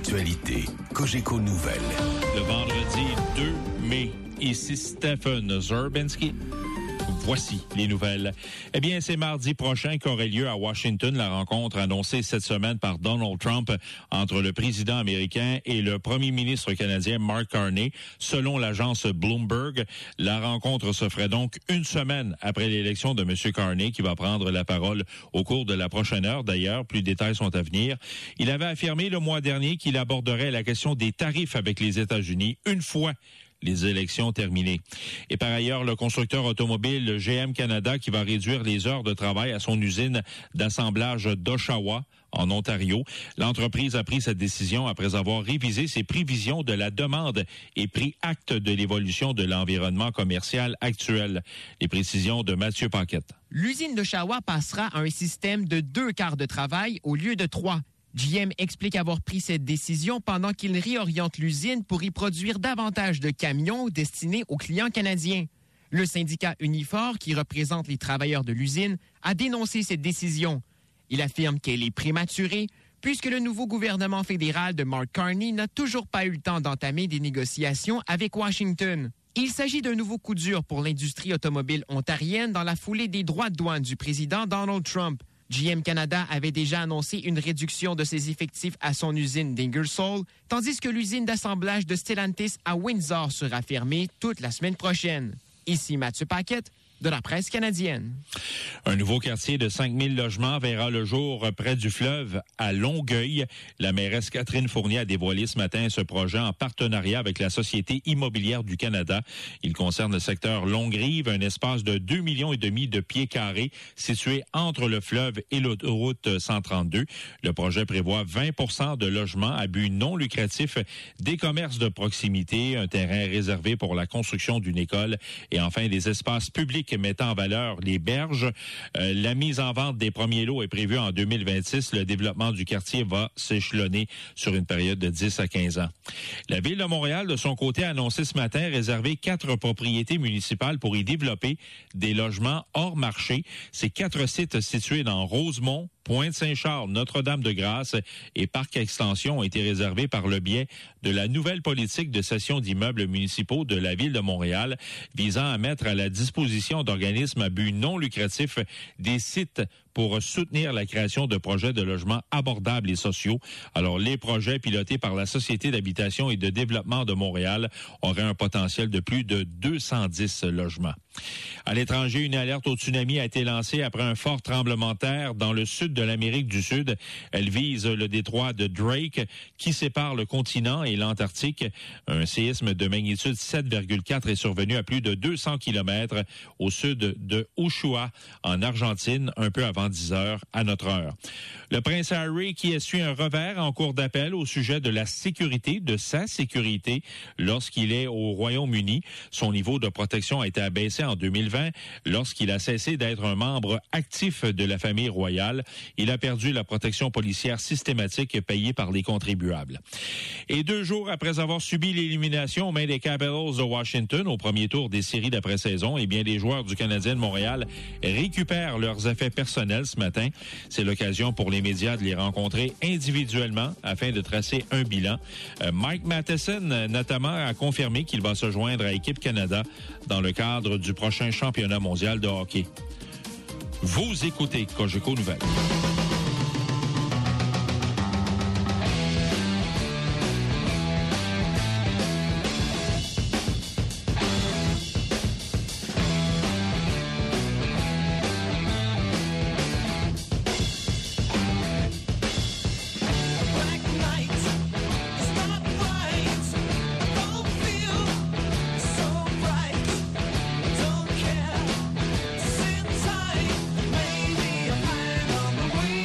l'actualité. Cogeco Nouvelles. Le vendredi 2 mai, ici Stephen Zerbinski. Voici les nouvelles. Eh bien, c'est mardi prochain qu'aurait lieu à Washington la rencontre annoncée cette semaine par Donald Trump entre le président américain et le premier ministre canadien Mark Carney. Selon l'agence Bloomberg, la rencontre se ferait donc une semaine après l'élection de M. Carney qui va prendre la parole au cours de la prochaine heure. D'ailleurs, plus de détails sont à venir. Il avait affirmé le mois dernier qu'il aborderait la question des tarifs avec les États-Unis une fois les élections terminées. Et par ailleurs, le constructeur automobile GM Canada qui va réduire les heures de travail à son usine d'assemblage d'Oshawa, en Ontario. L'entreprise a pris cette décision après avoir révisé ses prévisions de la demande et pris acte de l'évolution de l'environnement commercial actuel. Les précisions de Mathieu Paquette. L'usine d'Oshawa passera à un système de 2 quarts de travail au lieu de 3. GM explique avoir pris cette décision pendant qu'il réoriente l'usine pour y produire davantage de camions destinés aux clients canadiens. Le syndicat Unifor, qui représente les travailleurs de l'usine, a dénoncé cette décision. Il affirme qu'elle est prématurée, puisque le nouveau gouvernement fédéral de Mark Carney n'a toujours pas eu le temps d'entamer des négociations avec Washington. Il s'agit d'un nouveau coup dur pour l'industrie automobile ontarienne dans la foulée des droits de douane du président Donald Trump. GM Canada avait déjà annoncé une réduction de ses effectifs à son usine d'Ingersoll, tandis que l'usine d'assemblage de Stellantis à Windsor sera fermée toute la semaine prochaine. Ici Mathieu Paquette, de la presse canadienne. Un nouveau quartier de 5000 logements verra le jour près du fleuve à Longueuil. La mairesse Catherine Fournier a dévoilé ce matin ce projet en partenariat avec la Société immobilière du Canada. Il concerne le secteur Longue-Rive, un espace de 2,5 millions de pieds carrés situé entre le fleuve et l'autoroute 132. Le projet prévoit 20% de logements à but non lucratif, des commerces de proximité, un terrain réservé pour la construction d'une école et enfin des espaces publics mettant en valeur les berges. La mise en vente des premiers lots est prévue en 2026. Le développement du quartier va s'échelonner sur une période de 10 à 15 ans. La Ville de Montréal, de son côté, a annoncé ce matin réserver 4 propriétés municipales pour y développer des logements hors marché. Ces 4 sites situés dans Rosemont, Pointe-Saint-Charles, Notre-Dame-de-Grâce et Parc Extension ont été réservés par le biais de la nouvelle politique de cession d'immeubles municipaux de la Ville de Montréal visant à mettre à la disposition d'organismes à but non lucratif des sites pour soutenir la création de projets de logements abordables et sociaux. Alors, les projets pilotés par la Société d'habitation et de développement de Montréal auraient un potentiel de plus de 210 logements. À l'étranger, une alerte au tsunami a été lancée après un fort tremblement de terre dans le sud de l'Amérique du Sud. Elle vise le détroit de Drake qui sépare le continent et l'Antarctique. Un séisme de magnitude 7,4 est survenu à plus de 200 kilomètres au sud de Ushuaia, en Argentine, un peu avant 10 heures à notre heure. Le prince Harry qui essuie un revers en cour d'appel au sujet de la sécurité, de sa sécurité, lorsqu'il est au Royaume-Uni. Son niveau de protection a été abaissé en 2020 lorsqu'il a cessé d'être un membre actif de la famille royale. Il a perdu la protection policière systématique payée par les contribuables. Et 2 jours après avoir subi l'élimination aux mains des Capitals de Washington au premier tour des séries d'après-saison, eh bien, les joueurs du Canadien de Montréal récupèrent leurs effets personnels ce matin. C'est l'occasion pour les médias de les rencontrer individuellement afin de tracer un bilan. Mike Matheson, notamment, a confirmé qu'il va se joindre à Équipe Canada dans le cadre du prochain championnat mondial de hockey. Vous écoutez Cogeco Nouvelles. Sit tight, maybe a plan on the way.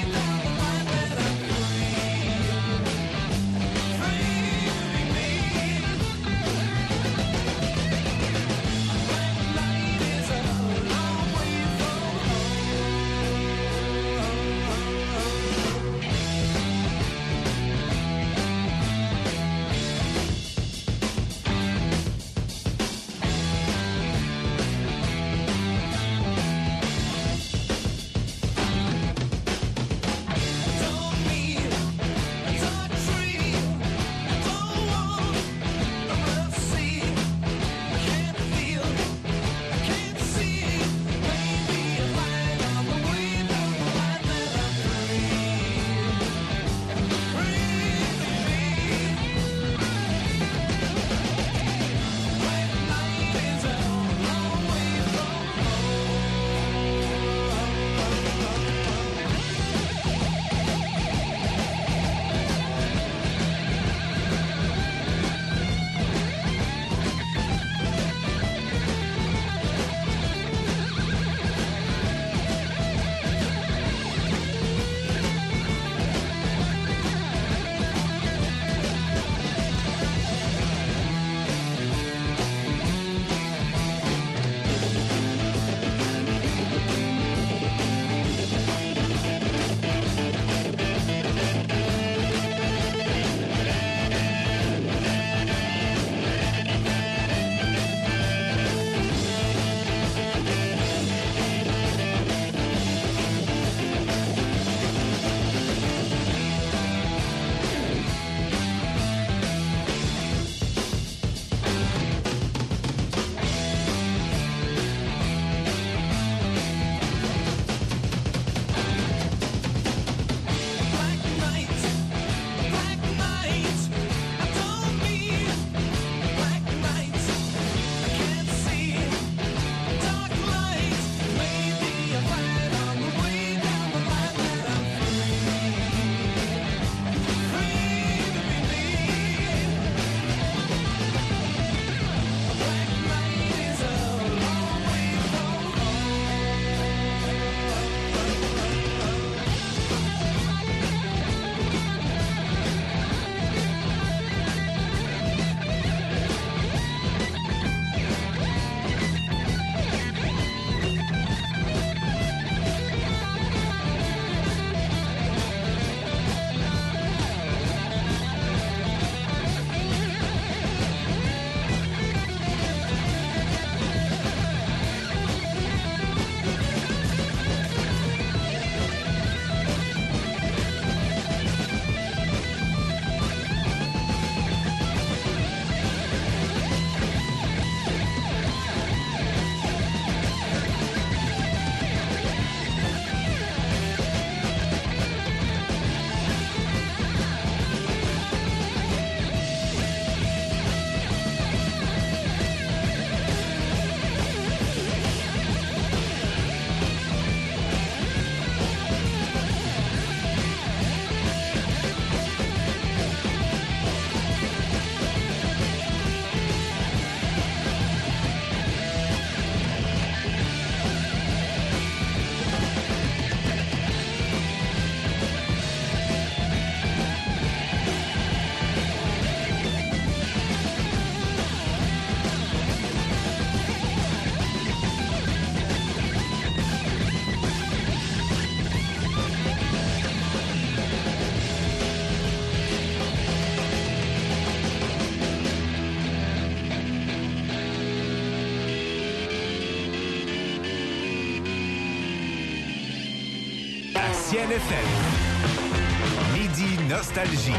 Ciel FM. Midi Nostalgie.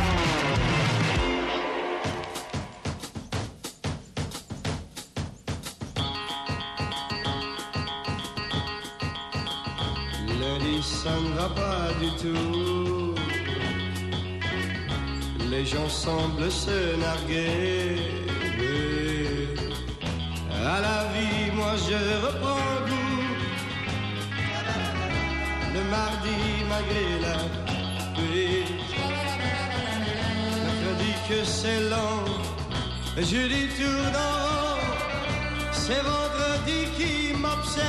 Lundi, ça ne va pas du tout. Les gens semblent se narguer. À la vie, moi je reprends goût. Le mardi, malgré la pluie. Mercredi que c'est long. Jeudi tourne en rond. C'est vendredi qui m'obsède.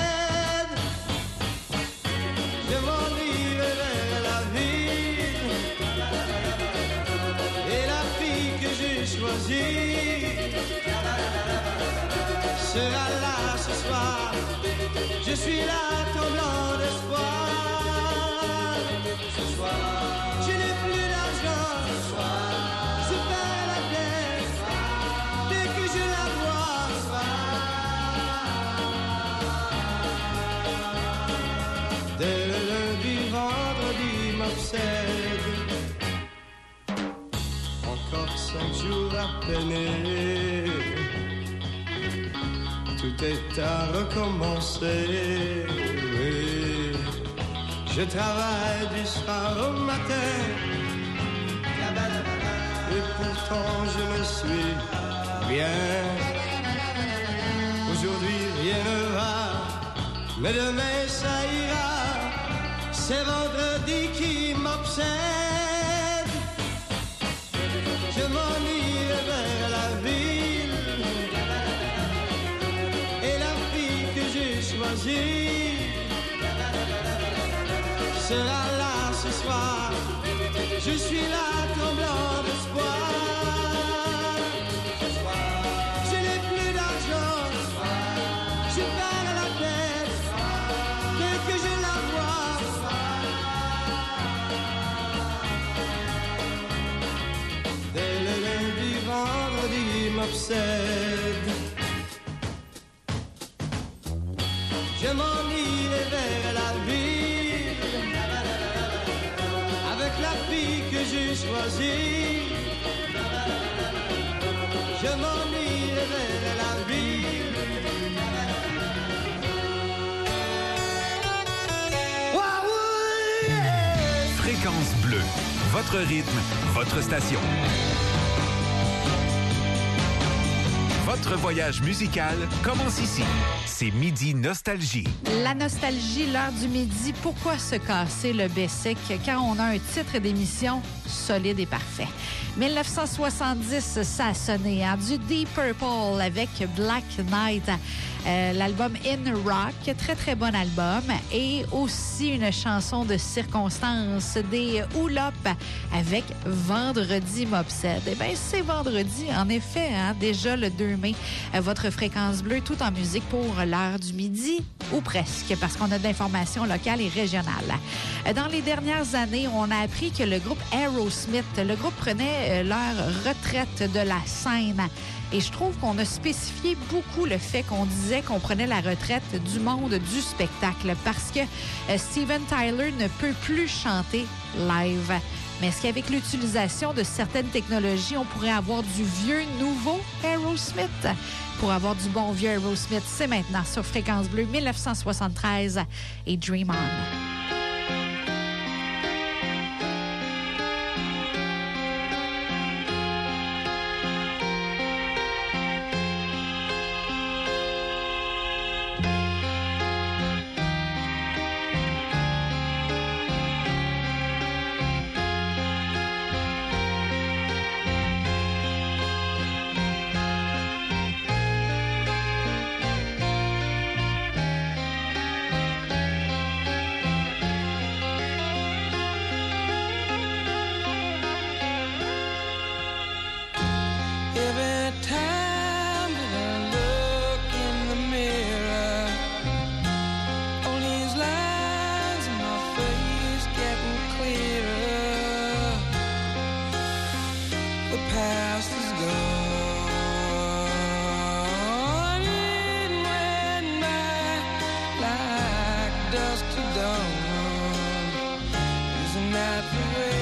Je m'ennuie vers la ville. Et la fille que j'ai choisie sera là ce soir. Je suis là tremblant d'espoir. Ce soir, je n'ai plus d'argent. Ce soir, je perds la tête. Dès que je la vois. Dès le lundi, vendredi m'obsède. Encore 5 jours à peiner. Tout est à recommencer. Oui. Je travaille du soir au matin. Et pourtant je ne suis rien. Aujourd'hui rien ne va, mais demain ça ira. C'est vendredi qui m'obsède. Je m'ennuie vers la ville. Et la fille que j'ai choisie sera là ce soir. Je suis là tremblant d'espoir. Je n'ai plus d'argent. Je perds la tête. Dès que je la vois. Dès le lundi, vendredi m'obsède. Je m'ennuie vers la ville. Avec la fille que j'ai choisie. Je m'ennuie vers la ville. Waouh, yeah! Fréquence bleue. Votre rythme, votre station. Votre voyage musical commence ici. C'est Midi Nostalgie. La nostalgie, l'heure du midi. Pourquoi se casser le Bessic quand on a un titre d'émission solide et parfait? 1970, ça a sonné, hein? Du Deep Purple avec Black Knight. L'album In Rock, très, très bon album. Et aussi une chanson de circonstance des Oulop avec Vendredi m'obsède. Eh bien, c'est vendredi, en effet, hein? Déjà le 2 mai. Votre fréquence bleue, tout en musique pour l'heure du midi, ou presque, parce qu'on a de l'information locale et régionale. Dans les dernières années, on a appris que le groupe Aerosmith, le groupe prenait leur retraite de la scène. Et je trouve qu'on a spécifié beaucoup le fait qu'on disait qu'on prenait la retraite du monde du spectacle parce que Steven Tyler ne peut plus chanter live. Mais est-ce qu'avec l'utilisation de certaines technologies, on pourrait avoir du vieux nouveau Aerosmith? Pour avoir du bon vieux Aerosmith, c'est maintenant sur Fréquence Bleue 1973 et Dream On. at the race.